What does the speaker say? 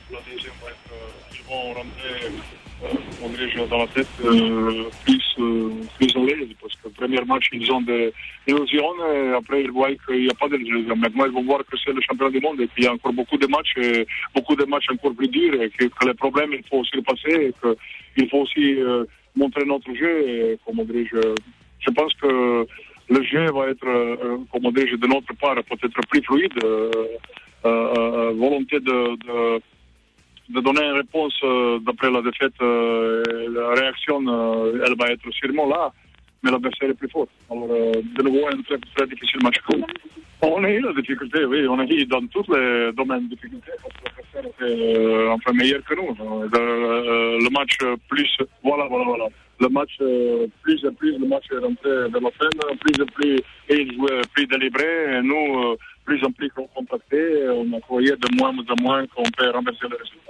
La deuxième va être, ils vont rentrer, on dirait, dans la tête plus à l'aise, parce que le premier match, ils ont des illusions, et après, ils voient qu'il n'y a pas d'illusions. Maintenant, ils vont voir que c'est le championnat du monde, et qu'il y a encore beaucoup de matchs encore plus durs, et que les problèmes, il faut aussi les passer, et qu'il faut aussi montrer notre jeu, et comment dirais-je, je pense que le jeu va être, comment dirais-je, de notre part, peut-être plus fluide, volonté de donner une réponse d'après la défaite, la réaction, elle va être sûrement là, mais l'adversaire est plus fort. Alors, de nouveau, un très, très difficile match. On a eu la difficulté, oui, on a eu dans tous les domaines de difficulté, parce que l'adversaire était enfin meilleur que nous. Le match plus, voilà. Le match plus et plus, le match est rentré vers la fin, plus et plus, et il jouait plus délivré, et nous, plus en plus compacté, on a croyé de moins en moins qu'on peut renverser le résultat.